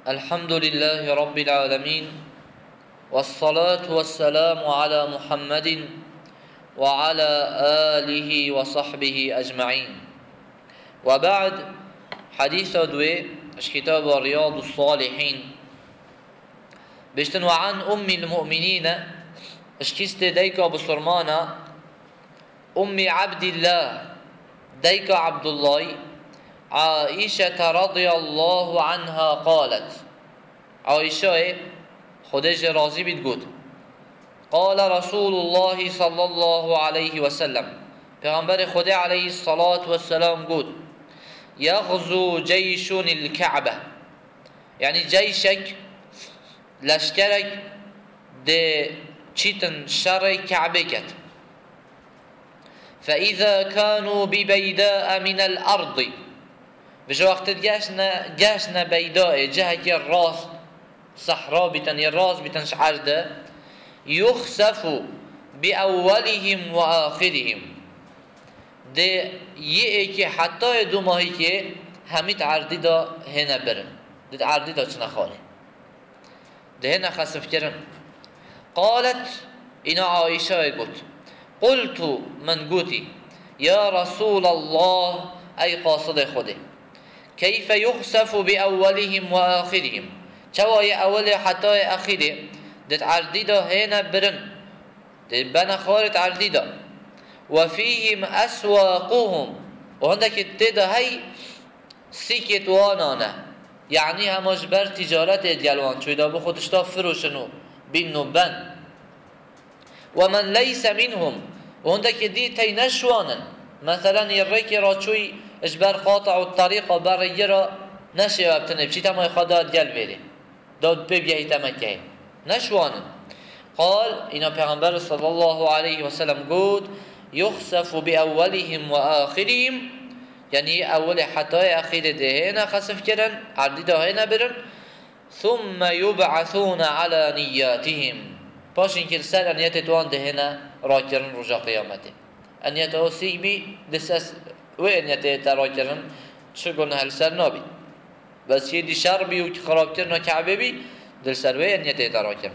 الحمد لله رب العالمين، والصلاة والسلام على محمد وعلى آله وصحبه أجمعين. وبعد، حديث دوي كتاب رياض الصالحين بشتن وعن أم المؤمنين اشكست ديكا بصرمانا أم عبد الله ديكا عبد الله عائشة رضي الله عنها قالت. عائشة خديجة راضي بتقول قال رسول الله صلى الله عليه وسلم، پیغمبر خدا عليه الصلاة والسلام قول يغزو جيش الكعبة، يعني جيشك لشكرك ده چيتن شر كعبة كت، فإذا كانوا ببيداء من الأرض، بجو وقت جاشنا بيداء جهك الراس صحراء بتن الراس بتن شعر ده، يخسف بأولهم وآخرهم، ده يأكي حتى دو ماهي که هميت عردي دا هنا برن، ده عردي دا چنا خاله ده هنا خسف کرن. قالت إنا عائشة قلت من قوتي يا رسول الله أي قاصد خده كيف يخسف بأولهم وآخرهم، چوای اول حتی آخره دت عردی دا هنا برن دت بنا خارت عردی دا و فيهم أسواقهم، و هندك تدا هی سیکت وانانه، یعنی همش بر تجارت دیالوان چوی دا بخودش دا فروشنو بینو بن. و من ليس منهم، و هندك دي تی نشوانن، مثلا يريك راچوي اجبر قاطع الطريق و بر يرا نشي وابتنه بچی تمای خدا دیال بره داد ببیایت مکه نشوان. قال اینا پیغمبر صلی الله علیه و سلم گفت یخسف بأولهم و آخرهم، یعنی اول حتی آخر دهنا خسف کردن عردی دهنا برن، ثم يبعثون على نياتهم، باش اینکه سر انیت توان دهنا را کردن رجا قیامته انیت او سی بی دسس و انیت را کردن چگونه هل سر نابی بس يدي شربي وخراب كرنا كعببي دل سروي أن يتراكم.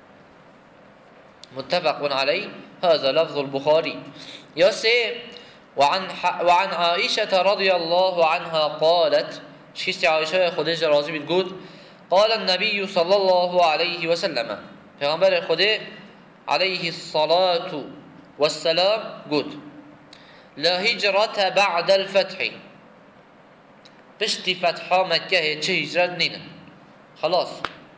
متفق عليه، هذا لفظ البخاري. يسي وعن عائشة رضي الله عنها قالت، شيست عائشة خديجة راضي بتقول قال النبي صلى الله عليه وسلم، پیغمبر خدا عليه الصلاة والسلام قلت لا هجرة بعد الفتح، بشتي فتحة مكة چه هجرت نينا خلاص،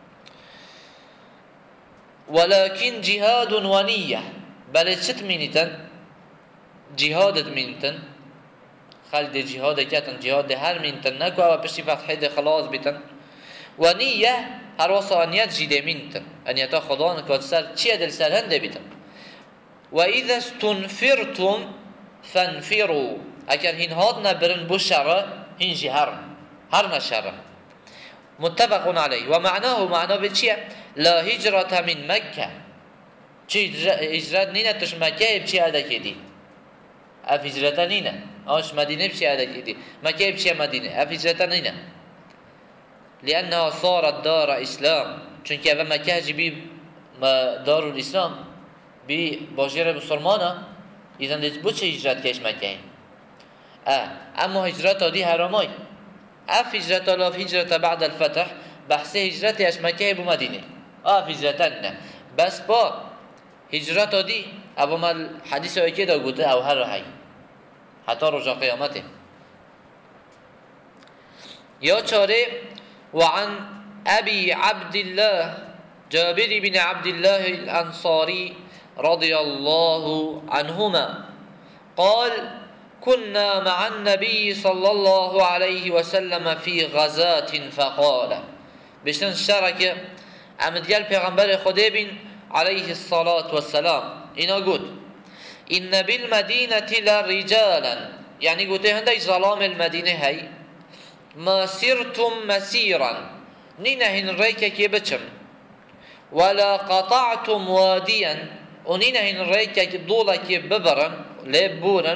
ولكن جهاد ونية، بل چت مينتن جهادت مينتن خلد جهاد كتن جهاد هر مينتن نكو و بشتي فتحة ده خلاص بتن، ونية هر وصا انيت جيده مينتن انيتا خدا نكوات سر چيه دل سر هنده بتن. وإذا استنفرتم فانفروا، اگر هنهاد نبرن بو شره هنجي هر نشره. متفق عليه. ومعناه معناه بچيه لا هجرة من مكة، چه هجرت نينه تش مكة بچي ادا كدي اف هجرت نينه اش مدينه بچي ادا كدي مكة بچي مدينه اف هجرت نينه، لأنها صارت دار إسلام، چونك اول مكة جبي دار الإسلام بي باجر بسلمانه، اذا بو چه هجرت كيش مكة اما هجرت دي حرامای اف هجرت الاف هجرت بعد الفتح بحث هجرت اش مکه بو مدینه اف هجرتن بس با هجرت دي ابو مال حدیث اوکی دا گوته او هر هی حتی رجا قیامته. یا چاره وعن ابي عبد الله جابر بن عبد الله الانصاري رضي الله عنهما قال كنا مع النبي صلى الله عليه وسلم في غزاة فقال، بشتن شرك امديال پیغمبر خدا بن عليه الصلاة والسلام اینا قلت إن بالمدينة لرجالا، يعني قلت هنده ظلام المدينة هاي ما سرتم مسيرا نينهن ريكا كي بچم ولا قطعتم واديا ونينهن ريكا كي دولا كي ببرن لبورن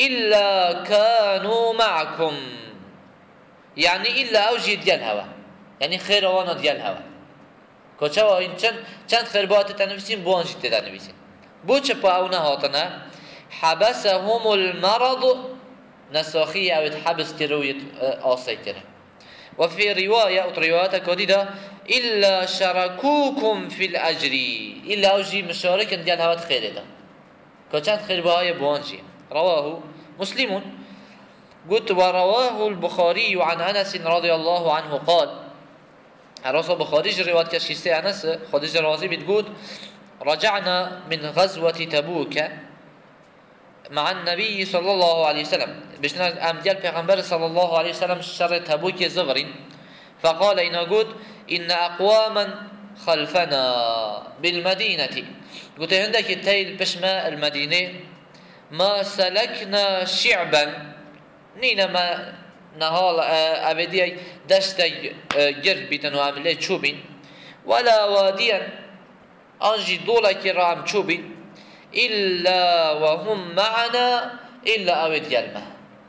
إلا كانوا معكم، يعني إلا أوجد الهوى یعنی خیر وانا دیال هوا کجا و این چند خیر باید تنویسیم بوانجی تنویسیم بو چه پا او نهاتنا حبسهم المرض نساخی او حبس کرویت آسی کرد وفي رواية أو روايات كوديدة إلا شركوكم في الأجر إلا أوجي مشاركا ديال هوات خير ده كانت خير بهاي بوانجي رواه مسلم قلت ورواه البخاري عن أنس رضي الله عنه قال الرسول البخاري رواية كشيسي أنس خديجة رازي بتقول رجعنا من غزوة تبوك مع النبي صلى الله عليه وسلم بشنا أمديال پیغمبر صلى الله عليه وسلم شر تبوك زغرين فقال إنا قد إن أقواما خلفنا بالمدينة قلت عندك التيل بشما المدينة ما سلكنا شعبا نينا ما نهال أبدي دشتي جربتا وعملي تشوبين ولا واديا أنجي دولك رام تشوبين إلا وهم معنا إلا أود يلمه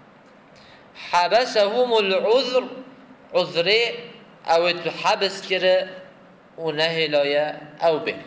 حبسهم العذر عذري أود حبس كره ونهلايا أو به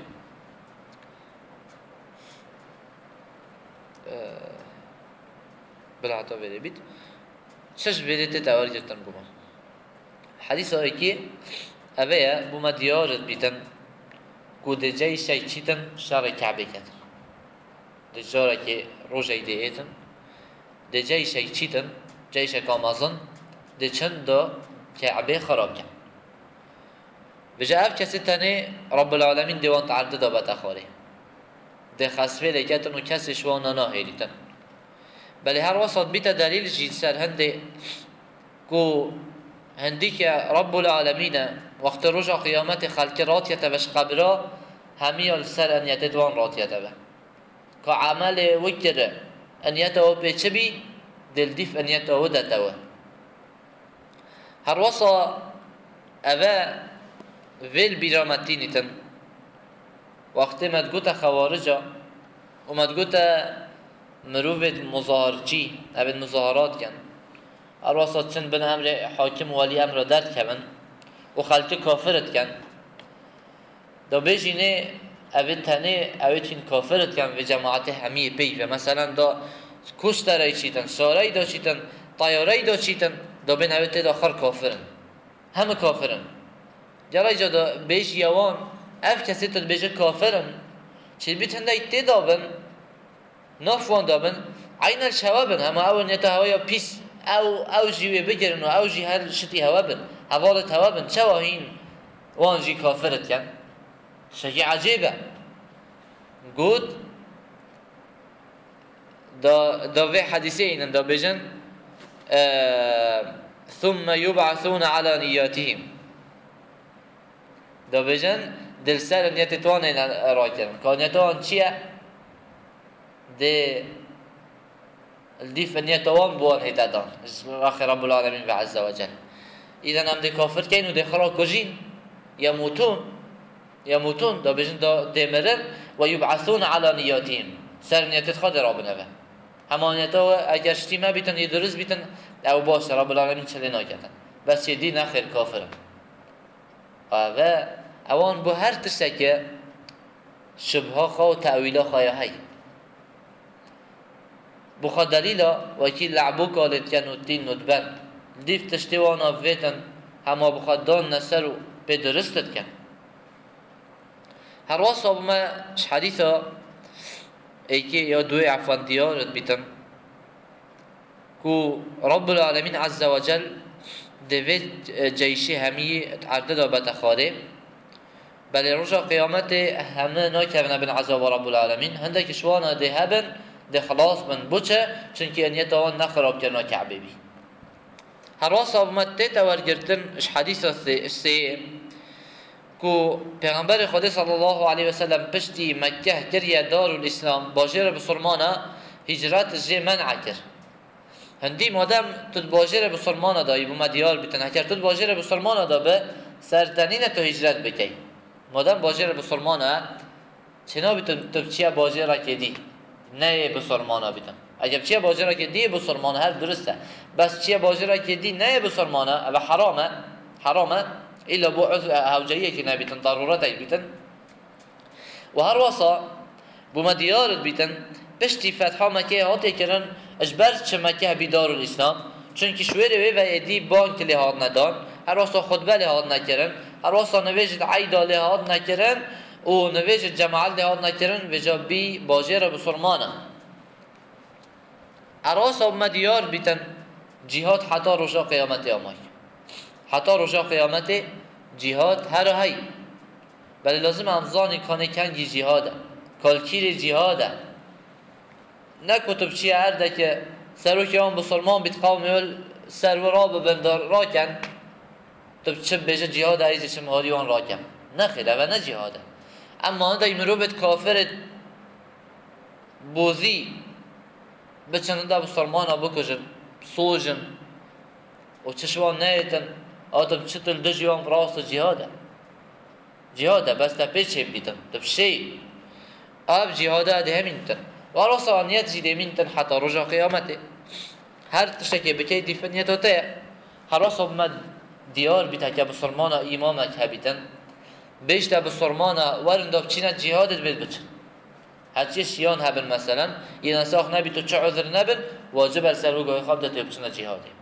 بالعطا بده بيت شش بده تتوار جتن بما حديث هايكي أبيا بما ديارت بيتن كود جاي شيء چيتن شار كعبه كتن دجارة که روزی دیتن دجای شی چیتن جایش کامازن دچند دا کعبه خراب کن بجا اف کسی تنه رب العالمین دیوان تعدد بتخاره ده خسفه لکتن و کسی شوانا ناهیلیتن بلی هر وسط بیت دلیل جید سر هنده کو هندی که رب العالمین وقت رجع قیامت خلق راتیت بش قبرا همیال سر انیت دوان راتیت به كعمل وكر أن يتوه بيتشبي دلديف أن يتوه دتوه هروصا أبا فيل بيرامتينيتن وقت ما تقوتا خوارجا وما تقوتا مروفة مظاهرجي أبا مظاهرات كان هروصا تشن بن أمر حاكم ولي أمر درد كمن وخلق كافرت كان دو بيجيني اوید تنه اوید این کافرت کن و جماعت همی پی و مثلا دا کشترای چیتن سارای دا چیتن طیارای دا چیتن دا بین اوید تید آخر کافرن همه کافرن جرای جا دا بیش یوان اف کسی تد بیش کافرن چی بیتن دا ایتی دابن نافوان دابن عین الشوابن همه اول نیتا هوایا پیس او جیوی بگرن و او جی هر شتی هوا بن حوالت هوا بن چه واهین وان جی کافرت کن شيء عجيبة قد دا في حديثين دا بجن ثم يبعثون على نياتهم دا بجن دل سر نيات توانين راكرن كان نياتوان چيه دي الديف نياتوان بوان هيتادان آخر رب العالمين عز وجل إذا هم دي كافر كين ودي خرا كجين يموتون دا بجن دا دمرن ويبعثون على نياتهم سر نياتت خود رابنه به همان نياتا اگر شتيمه بيتن يدرس بيتن او باش رب العالمين چلي ناكتن بس يدي نخير كافر و اوان بو هر تشتكي شبها خوا و تأويلا خوايا هاي بخوا دليلا وكي لعبو قالت كانوا التين ندبن ديف تشتوانا فيتن هما بخوا دان نسرو بدرستت كان هر واسه ما حديثا ايكي يا دوي عفان ديارت بيتن كو رب العالمين عز وجل دويت جيشي همي تعدد بتخاره بل رجع قيامته همه ناكبنا بن عذاب رب العالمين هندك شوانا ده هبن ده خلاص من بوچه چونكي انيتا وان نخراب كرنا كعبه بي هر واسه ما تيتا ورگرتن اش حديثا السي کو پیغمبر خدا صلی الله علیه و سلم پشتی مکه کریه دار الاسلام باجر بسرمانه هجرت جه منع کر هندی مادم تو باجر بسرمانه دایی بو مدیار بیتن هکر تو باجر بسرمانه دا به سرتنین تو هجرت بکی مادم باجر بسرمانه چنا بیتن تو چیه باجر که دی نه بسرمانه بیتن اگر چیه باجر که دی بسرمانه هر درسته بس چیه باجر که دی نه بسرمانه و حرامه إلا بو عذر هوجية كنا بيتن ضرورة بيتن وهر وصا بما ديارت بيتن بشتي فتحة مكة هاتي كرن اجبرت چه مكة بدار الإسلام چونك شوير و يدي بانك لهاد ندان هر وصا خطبه لهاد نكرن هر وصا نويجد عيدا لهاد نكرن و نويجد جماعة لهاد نكرن وجا بي باجير بسرمانه هر وصا بما ديار بيتن جهاد حتى رجا قيامت امای حتى رجا قيامت جهاد هر هاي بل لازم امزانی کانه کنگی جهاده کالکیر جهاده نه کتب چی هرده که سرو که آن بسلمان بیت قومی ول سرو را ببندار را کن تب چه بجه جهاده ایزی چه مهاری آن را کن نه خیره و نه جهاده اما آن دای مروبت کافر بوزی بچنده بسلمان ها بکجن سوجن و چشوان نیتن آتم چطل دجیان راست جهاده جهاده بس تا پیچه بیتن تبشی آب جهاده ده همینتن و راسا نیت جیده منتن حتی رجا قیامته هر تشکی بکی دیفنیت ته هر راسا بمد دیار بیتا که بسرمانا ایمامک هبیتن بیشتر بسرمانا ورنداب چینت جهادت بید بچن هرچی شیان هبن مثلا یه نساخ نبی تو چه عذر نبن واجب السر و گاهی خواب داته بچنه جهاده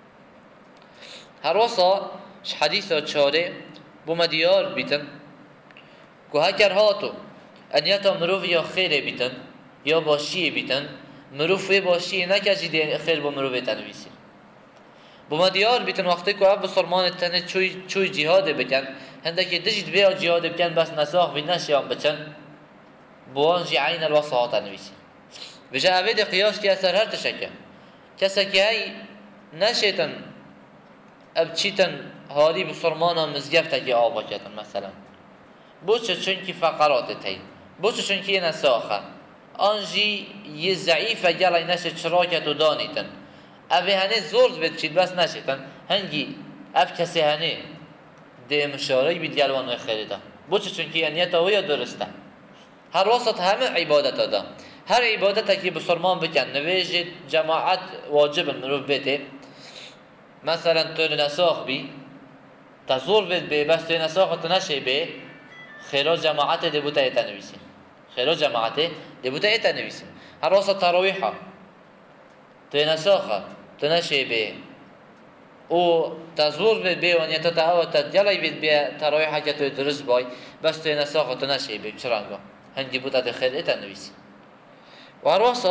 هر راسا حدیث چاره بوم دیار بیتن که هکر هاتو انیتا مروف یا خیر بیتن یا باشی بیتن مروف باشی نکجی دی خیر با مروف تنویسی بوم دیار بیتن وقتی که اب بسرمان تنه چوی جهاد بکن هنده که دجید بیا جهاد بکن بس نساخ بی نشیان بچن بوان جی عین الوصا تنویسی بجا اوید قیاس که اثر هر تشکه کسا که هی نشیتن اب چیتن هاری بسرمانا مزگفت که آبا کتن مثلا بوچه چونکی فقرات تین بوچه چونکی یه نساخه آنجی یه ضعیفه گلای نشه چراکت و دانیتن اوه هنه زورز بید چید بس نشیتن هنگی اف کسی هنه ده مشارک بید گلوان و خیلیده بوچه چونکی انیتا ویا درسته هر وسط همه عبادت دا هر عبادت که بسرمان بکن نویجید جماعت واجب مروف بیته مثلا تو نساخ بی تزور بید بی بس تو نساخ تو نشه بی خیرا جماعت ده بوده ایتا نویسیم خیرا جماعت ده بوده ایتا نویسیم هر واسه تراویحا تو نساخه تو نشه بی او تزور بید بی و نیتا تاوتا جلای بید بی تراویحا که تو درست بای بس تو نساخه تو نشه بی چرانگا هنگی بوده ده خیر ایتا نویسیم و هر واسه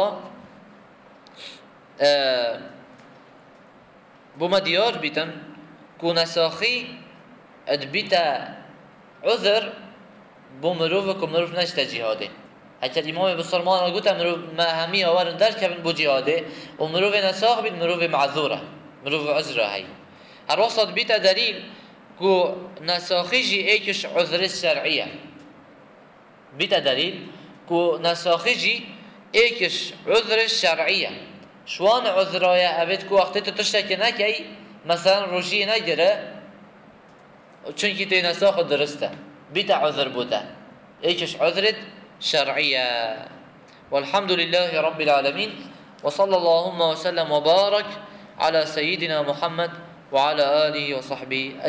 بوما دیار بیتن کو نساخی اد بیتا عذر بو مروف کو مروف نشته جهاده اگر امام بسرمان گوت مروف ما همی آورن در کبن بو جهاده و مروف نساخ بید مروف معذوره مروف عذره هی هر وسط بیتا دلیل کو نساخی جی ایکش عذر شرعیه بیتا دلیل کو نساخی جی ایکش عذر شرعیه شوان عذرایا ابد کو وقتی تو تشتکی نکی مثلا روشی نگیره چونکی تو نساخ درسته بیت عذر بوده ایکش عذرت شرعیه والحمد لله رب العالمين وصلى اللهم وسلم وبارك على سيدنا محمد وعلى آله وصحبه